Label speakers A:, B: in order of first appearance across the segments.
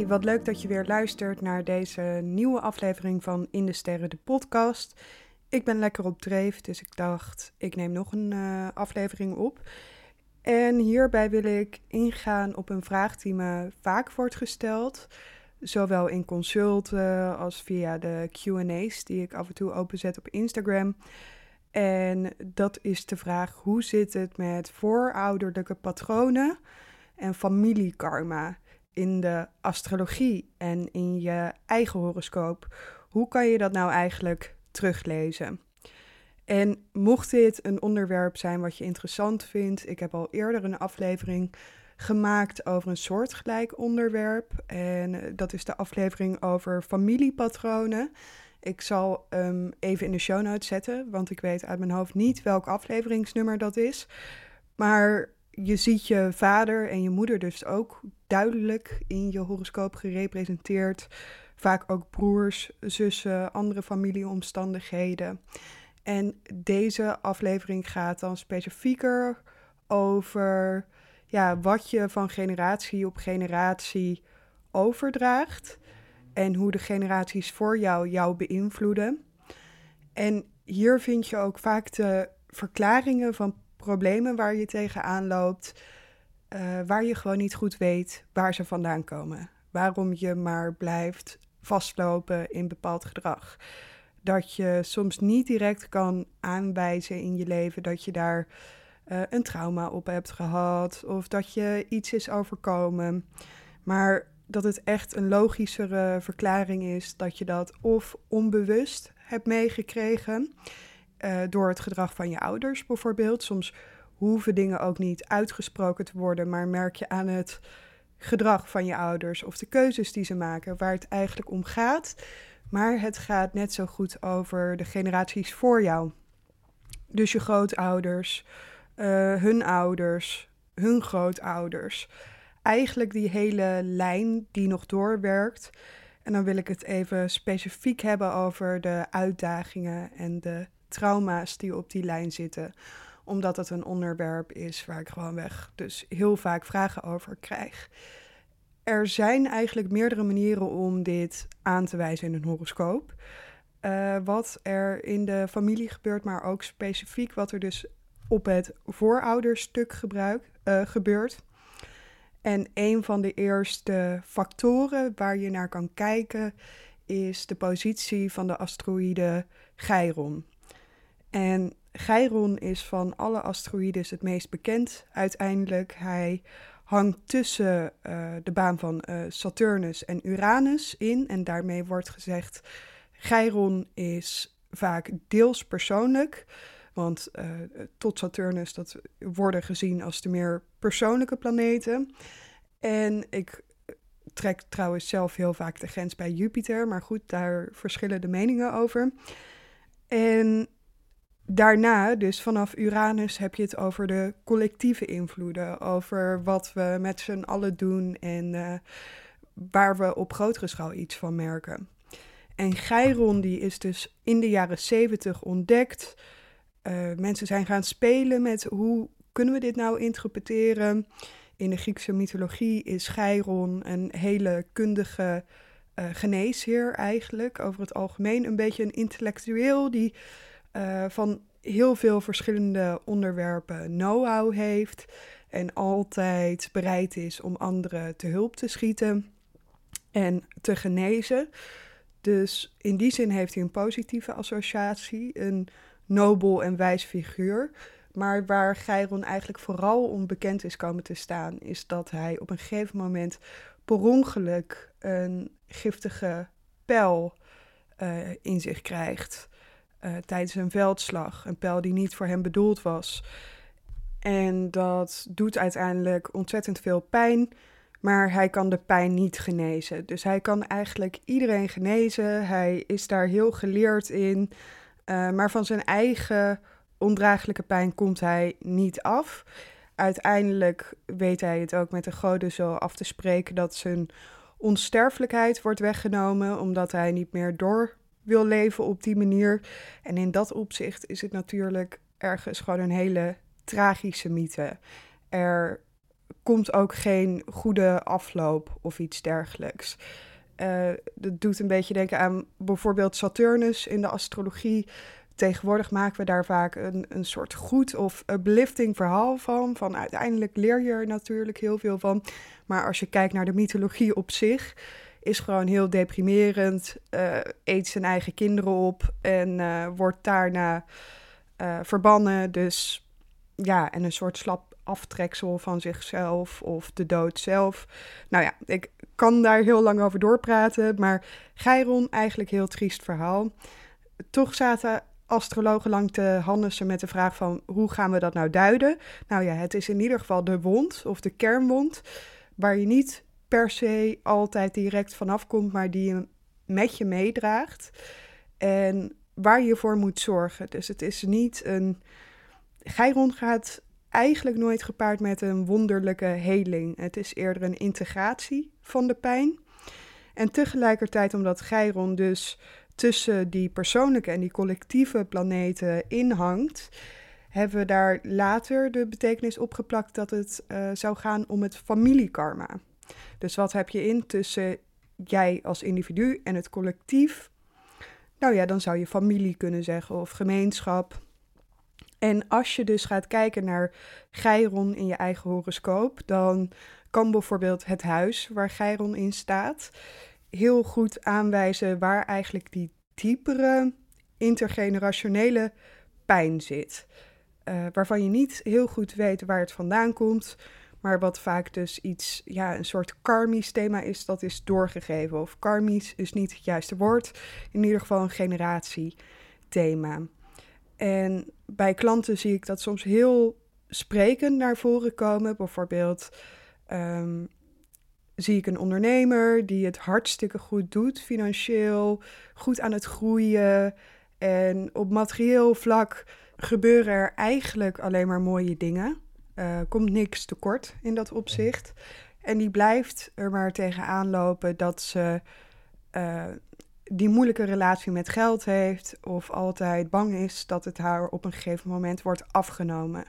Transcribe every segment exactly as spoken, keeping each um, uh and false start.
A: wat leuk dat je weer luistert naar deze nieuwe aflevering van In de Sterren, de podcast. Ik ben lekker op dreef, dus ik dacht, ik neem nog een uh, aflevering op. En hierbij wil ik ingaan op een vraag die me vaak wordt gesteld, zowel in consulten als via de Q en A's die ik af en toe openzet op Instagram. En dat is de vraag, hoe zit het met voorouderlijke patronen en familiekarma in de astrologie en in je eigen horoscoop? Hoe kan je dat nou eigenlijk teruglezen? En mocht dit een onderwerp zijn wat je interessant vindt, ik heb al eerder een aflevering gemaakt over een soortgelijk onderwerp. En dat is de aflevering over familiepatronen. Ik zal hem um, even in de show notes zetten, want ik weet uit mijn hoofd niet welk afleveringsnummer dat is. Maar je ziet je vader en je moeder dus ook duidelijk in je horoscoop gerepresenteerd. Vaak ook broers, zussen, andere familieomstandigheden. En deze aflevering gaat dan specifieker over ja, wat je van generatie op generatie overdraagt en hoe de generaties voor jou jou beïnvloeden. En hier vind je ook vaak de verklaringen van problemen waar je tegenaan loopt, uh, waar je gewoon niet goed weet waar ze vandaan komen. Waarom je maar blijft vastlopen in bepaald gedrag. Dat je soms niet direct kan aanwijzen in je leven dat je daar uh, een trauma op hebt gehad of dat je iets is overkomen. Maar dat het echt een logischere verklaring is dat je dat of onbewust hebt meegekregen uh, door het gedrag van je ouders bijvoorbeeld. Soms hoeven dingen ook niet uitgesproken te worden, maar merk je aan het gedrag van je ouders of de keuzes die ze maken waar het eigenlijk om gaat. Maar het gaat net zo goed over de generaties voor jou. Dus je grootouders, uh, hun ouders, hun grootouders. Eigenlijk die hele lijn die nog doorwerkt. En dan wil ik het even specifiek hebben over de uitdagingen en de trauma's die op die lijn zitten. Omdat het een onderwerp is waar ik gewoonweg dus heel vaak vragen over krijg. Er zijn eigenlijk meerdere manieren om dit aan te wijzen in een horoscoop. Uh, wat er in de familie gebeurt, maar ook specifiek wat er dus op het voorouderstuk gebruik, uh, gebeurt. En een van de eerste factoren waar je naar kan kijken is de positie van de asteroïde Chiron. En Chiron is van alle asteroïdes het meest bekend uiteindelijk. Hij hangt tussen uh, de baan van uh, Saturnus en Uranus in. En daarmee wordt gezegd, Chiron is vaak deels persoonlijk. Want uh, tot Saturnus, dat worden gezien als de meer persoonlijke planeten. En ik trek trouwens zelf heel vaak de grens bij Jupiter. Maar goed, daar verschillen de meningen over. En daarna, dus vanaf Uranus, heb je het over de collectieve invloeden. Over wat we met z'n allen doen en uh, waar we op grotere schaal iets van merken. En Chiron die is dus in de jaren zeventig ontdekt. Uh, mensen zijn gaan spelen met hoe kunnen we dit nou interpreteren. In de Griekse mythologie is Chiron een hele kundige uh, geneesheer eigenlijk. Over het algemeen een beetje een intellectueel die uh, van heel veel verschillende onderwerpen know-how heeft. En altijd bereid is om anderen te hulp te schieten en te genezen. Dus in die zin heeft hij een positieve associatie, een nobel en wijs figuur. Maar waar Chiron eigenlijk vooral om bekend is komen te staan, is dat hij op een gegeven moment per ongeluk een giftige pijl uh, in zich krijgt uh, tijdens een veldslag. Een pijl die niet voor hem bedoeld was. En dat doet uiteindelijk ontzettend veel pijn, maar hij kan de pijn niet genezen. Dus hij kan eigenlijk iedereen genezen. Hij is daar heel geleerd in, uh, maar van zijn eigen ondraaglijke pijn komt hij niet af. Uiteindelijk weet hij het ook met de goden zo af te spreken dat zijn onsterfelijkheid wordt weggenomen, omdat hij niet meer door wil leven op die manier. En in dat opzicht is het natuurlijk ergens gewoon een hele tragische mythe. Er komt ook geen goede afloop of iets dergelijks. Uh, dat doet een beetje denken aan bijvoorbeeld Saturnus in de astrologie. Tegenwoordig maken we daar vaak een, een soort goed of uplifting verhaal van. Van uiteindelijk leer je er natuurlijk heel veel van. Maar als je kijkt naar de mythologie op zich, is gewoon heel deprimerend. Uh, eet zijn eigen kinderen op en uh, wordt daarna uh, verbannen. Dus ja, en een soort slap aftreksel van zichzelf of de dood zelf. Nou ja, ik kan daar heel lang over doorpraten, maar Chiron, eigenlijk heel triest verhaal. Toch zaten astrologen lang te hannissen met de vraag van hoe gaan we dat nou duiden? Nou ja, het is in ieder geval de wond of de kernwond, waar je niet per se altijd direct vanaf komt, maar die je met je meedraagt en waar je voor moet zorgen. Dus het is niet een... Chiron gaat eigenlijk nooit gepaard met een wonderlijke heling. Het is eerder een integratie van de pijn. En tegelijkertijd, omdat Chiron dus tussen die persoonlijke en die collectieve planeten inhangt, hebben we daar later de betekenis opgeplakt dat het uh, zou gaan om het familiekarma. Dus wat heb je in tussen jij als individu en het collectief? Nou ja, dan zou je familie kunnen zeggen of gemeenschap. En als je dus gaat kijken naar Chiron in je eigen horoscoop, dan kan bijvoorbeeld het huis waar Chiron in staat heel goed aanwijzen waar eigenlijk die diepere intergenerationele pijn zit. Uh, waarvan je niet heel goed weet waar het vandaan komt, maar wat vaak dus iets, ja, een soort karmisch thema is, dat is doorgegeven. Of karmisch is niet het juiste woord, in ieder geval een generatiethema. En bij klanten zie ik dat soms heel sprekend naar voren komen. Bijvoorbeeld um, zie ik een ondernemer die het hartstikke goed doet, financieel, goed aan het groeien. En op materieel vlak gebeuren er eigenlijk alleen maar mooie dingen. Uh, komt niks tekort in dat opzicht. En die blijft er maar tegenaan lopen dat ze uh, die moeilijke relatie met geld heeft of altijd bang is dat het haar op een gegeven moment wordt afgenomen.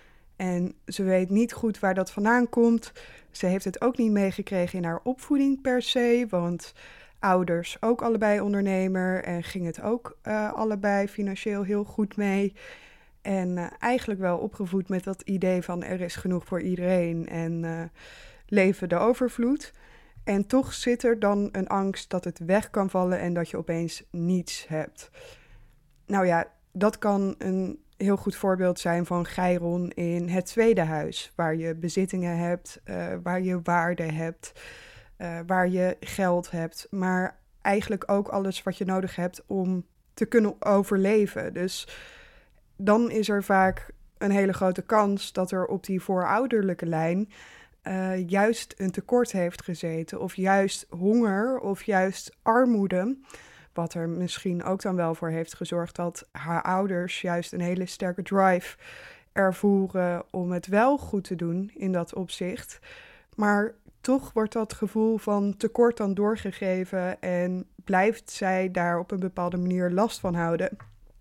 A: En ze weet niet goed waar dat vandaan komt. Ze heeft het ook niet meegekregen in haar opvoeding per se, want ouders ook allebei ondernemer en ging het ook uh, allebei financieel heel goed mee. En uh, eigenlijk wel opgevoed met dat idee van er is genoeg voor iedereen en uh, leven de overvloed. En toch zit er dan een angst dat het weg kan vallen en dat je opeens niets hebt. Nou ja, dat kan een heel goed voorbeeld zijn van Chiron in het tweede huis, waar je bezittingen hebt, uh, waar je waarde hebt, uh, waar je geld hebt, maar eigenlijk ook alles wat je nodig hebt om te kunnen overleven. Dus dan is er vaak een hele grote kans dat er op die voorouderlijke lijn uh, juist een tekort heeft gezeten, of juist honger, of juist armoede, wat er misschien ook dan wel voor heeft gezorgd dat haar ouders juist een hele sterke drive ervoeren om het wel goed te doen in dat opzicht. Maar toch wordt dat gevoel van tekort dan doorgegeven en blijft zij daar op een bepaalde manier last van houden.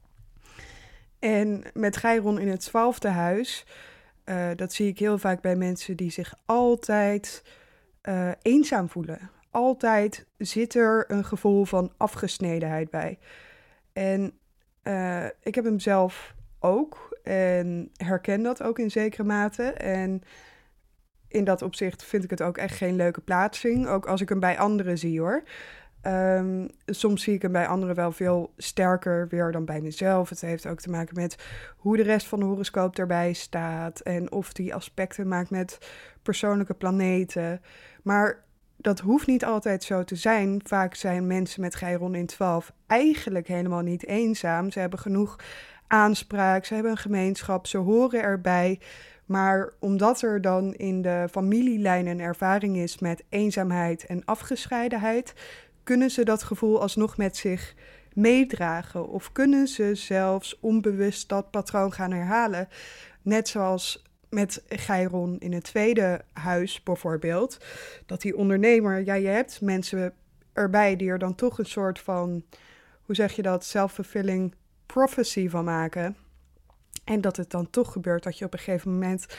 A: En met Chiron in het twaalfde huis, uh, dat zie ik heel vaak bij mensen die zich altijd uh, eenzaam voelen. Altijd zit er een gevoel van afgesnedenheid bij. En uh, ik heb hem zelf ook en herken dat ook in zekere mate. En in dat opzicht vind ik het ook echt geen leuke plaatsing, ook als ik hem bij anderen zie hoor. Um, soms zie ik hem bij anderen wel veel sterker weer dan bij mezelf. Het heeft ook te maken met hoe de rest van de horoscoop erbij staat en of die aspecten maakt met persoonlijke planeten. Maar dat hoeft niet altijd zo te zijn. Vaak zijn mensen met Chiron in twaalf eigenlijk helemaal niet eenzaam. Ze hebben genoeg aanspraak, ze hebben een gemeenschap, ze horen erbij. Maar omdat er dan in de familielijn een ervaring is met eenzaamheid en afgescheidenheid, kunnen ze dat gevoel alsnog met zich meedragen. Of kunnen ze zelfs onbewust dat patroon gaan herhalen. Net zoals met Chiron in het tweede huis bijvoorbeeld. Dat die ondernemer, ja, je hebt mensen erbij die er dan toch een soort van, hoe zeg je dat, self-fulfilling prophecy van maken. En dat het dan toch gebeurt dat je op een gegeven moment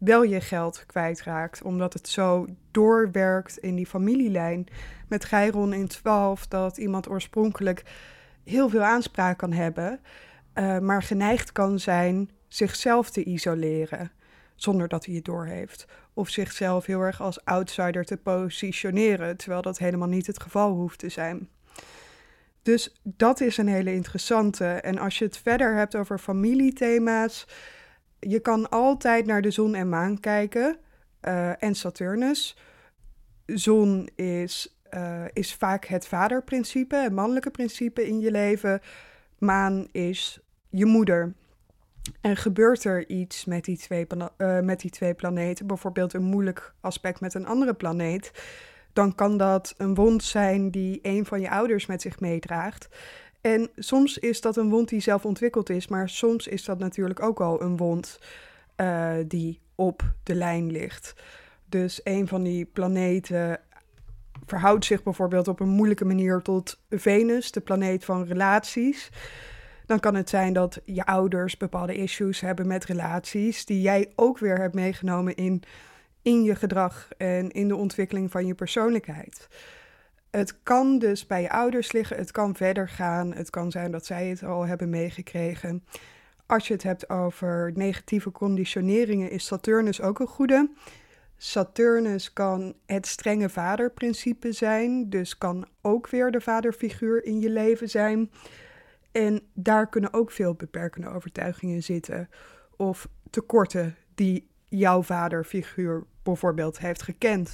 A: wel je geld kwijtraakt, omdat het zo doorwerkt in die familielijn. Met Chiron in twaalf dat iemand oorspronkelijk heel veel aanspraak kan hebben, uh, maar geneigd kan zijn zichzelf te isoleren, zonder dat hij het doorheeft. Of zichzelf heel erg als outsider te positioneren, terwijl dat helemaal niet het geval hoeft te zijn. Dus dat is een hele interessante. En als je het verder hebt over familiethema's, je kan altijd naar de zon en maan kijken uh, en Saturnus. Zon is, uh, is vaak het vaderprincipe, het mannelijke principe in je leven. Maan is je moeder. En gebeurt er iets met die twee, uh, met die twee planeten, bijvoorbeeld een moeilijk aspect met een andere planeet, dan kan dat een wond zijn die een van je ouders met zich meedraagt. En soms is dat een wond die zelf ontwikkeld is, maar soms is dat natuurlijk ook al een wond uh, die op de lijn ligt. Dus een van die planeten verhoudt zich bijvoorbeeld op een moeilijke manier tot Venus, de planeet van relaties. Dan kan het zijn dat je ouders bepaalde issues hebben met relaties, die jij ook weer hebt meegenomen in, in je gedrag en in de ontwikkeling van je persoonlijkheid. Het kan dus bij je ouders liggen, het kan verder gaan, het kan zijn dat zij het al hebben meegekregen. Als je het hebt over negatieve conditioneringen, is Saturnus ook een goede. Saturnus kan het strenge vaderprincipe zijn, dus kan ook weer de vaderfiguur in je leven zijn. En daar kunnen ook veel beperkende overtuigingen zitten of tekorten die jouw vaderfiguur bijvoorbeeld heeft gekend.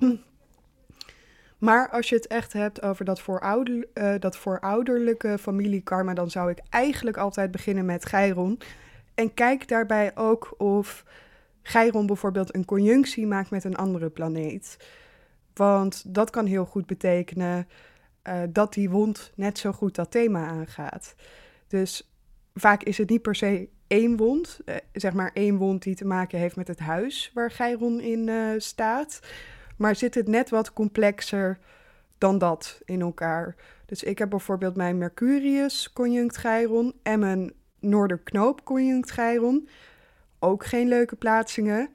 A: Maar als je het echt hebt over dat, voorouder, uh, dat voorouderlijke familiekarma, dan zou ik eigenlijk altijd beginnen met Chiron. En kijk daarbij ook of Chiron bijvoorbeeld een conjunctie maakt met een andere planeet. Want dat kan heel goed betekenen uh, dat die wond net zo goed dat thema aangaat. Dus vaak is het niet per se één wond, uh, zeg maar één wond die te maken heeft met het huis waar Chiron in uh, staat. Maar zit het net wat complexer dan dat in elkaar. Dus ik heb bijvoorbeeld mijn Mercurius conjunct Chiron en mijn Noorderknoop conjunct Chiron. Ook geen leuke plaatsingen.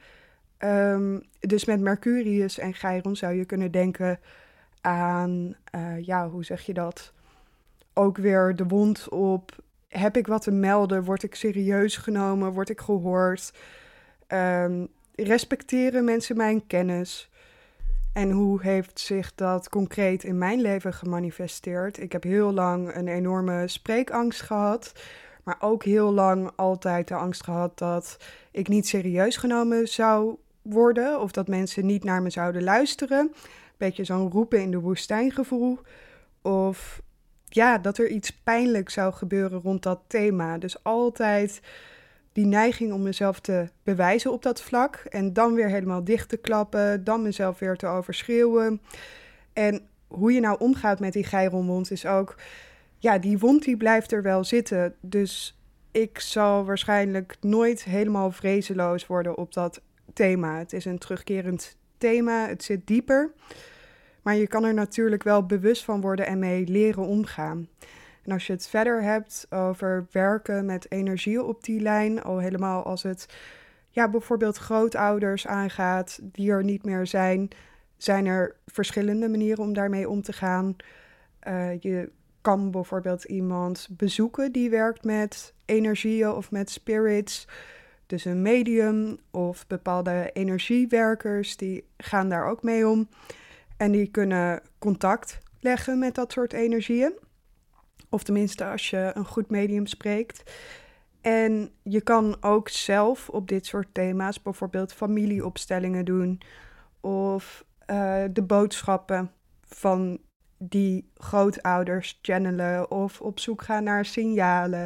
A: Um, dus met Mercurius en Chiron zou je kunnen denken aan, uh, ja, hoe zeg je dat? Ook weer de wond op, heb ik wat te melden? Word ik serieus genomen? Word ik gehoord? Um, respecteren mensen mijn kennis? En hoe heeft zich dat concreet in mijn leven gemanifesteerd? Ik heb heel lang een enorme spreekangst gehad, maar ook heel lang altijd de angst gehad dat ik niet serieus genomen zou worden of dat mensen niet naar me zouden luisteren. Beetje zo'n roepen in de woestijn gevoel. Of ja, dat er iets pijnlijks zou gebeuren rond dat thema. Dus altijd die neiging om mezelf te bewijzen op dat vlak en dan weer helemaal dicht te klappen, dan mezelf weer te overschreeuwen. En hoe je nou omgaat met die Chironwond is ook, ja, die wond die blijft er wel zitten. Dus ik zal waarschijnlijk nooit helemaal vrezeloos worden op dat thema. Het is een terugkerend thema, het zit dieper. Maar je kan er natuurlijk wel bewust van worden en mee leren omgaan. En als je het verder hebt over werken met energieën op die lijn, al helemaal als het ja, bijvoorbeeld grootouders aangaat die er niet meer zijn, zijn er verschillende manieren om daarmee om te gaan. Uh, je kan bijvoorbeeld iemand bezoeken die werkt met energieën of met spirits. Dus een medium of bepaalde energiewerkers, die gaan daar ook mee om. En die kunnen contact leggen met dat soort energieën. Of tenminste als je een goed medium spreekt. En je kan ook zelf op dit soort thema's bijvoorbeeld familieopstellingen doen. Of uh, de boodschappen van die grootouders channelen. Of op zoek gaan naar signalen.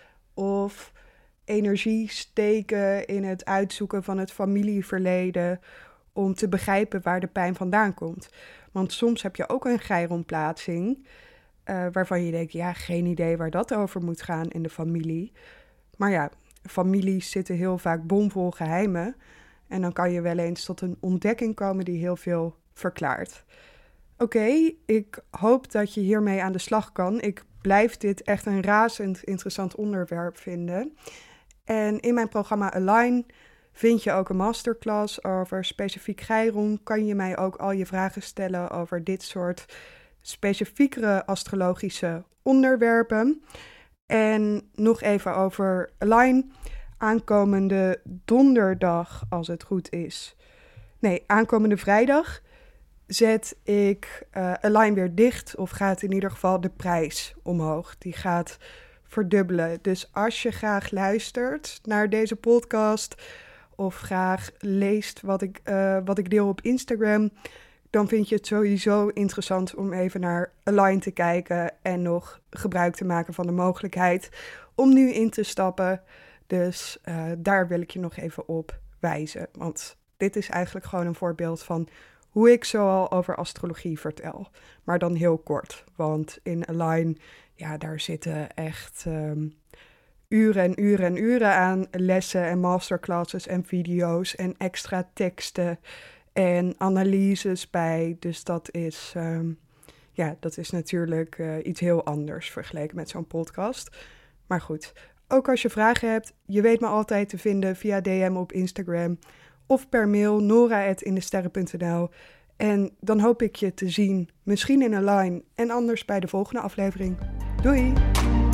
A: Of energie steken in het uitzoeken van het familieverleden. Om te begrijpen waar de pijn vandaan komt. Want soms heb je ook een Chironplaatsing. Uh, waarvan je denkt, ja, geen idee waar dat over moet gaan in de familie. Maar ja, families zitten heel vaak bomvol geheimen. En dan kan je wel eens tot een ontdekking komen die heel veel verklaart. Oké, okay, ik hoop dat je hiermee aan de slag kan. Ik blijf dit echt een razend interessant onderwerp vinden. En in mijn programma Align Vind je ook een masterclass over specifiek Chiron, kan je mij ook al je vragen stellen over dit soort specifiekere astrologische onderwerpen. En nog even over Align. Aankomende donderdag, als het goed is. Nee, aankomende vrijdag zet ik uh, Align weer dicht. Of gaat in ieder geval de prijs omhoog. Die gaat verdubbelen. Dus als je graag luistert naar deze podcast of graag leest wat ik, uh, wat ik deel op Instagram, dan vind je het sowieso interessant om even naar Align te kijken en nog gebruik te maken van de mogelijkheid om nu in te stappen. Dus uh, daar wil ik je nog even op wijzen. Want dit is eigenlijk gewoon een voorbeeld van hoe ik zoal over astrologie vertel. Maar dan heel kort, want in Align, ja, daar zitten echt um, uren en uren en uren aan lessen en masterclasses en video's en extra teksten en analyses bij. Dus dat is, um, ja, dat is natuurlijk uh, iets heel anders vergeleken met zo'n podcast. Maar goed, ook als je vragen hebt, je weet me altijd te vinden via D M op Instagram of per mail nora at indesterren punt n l. En dan hoop ik je te zien, misschien in Align en anders bij de volgende aflevering. Doei!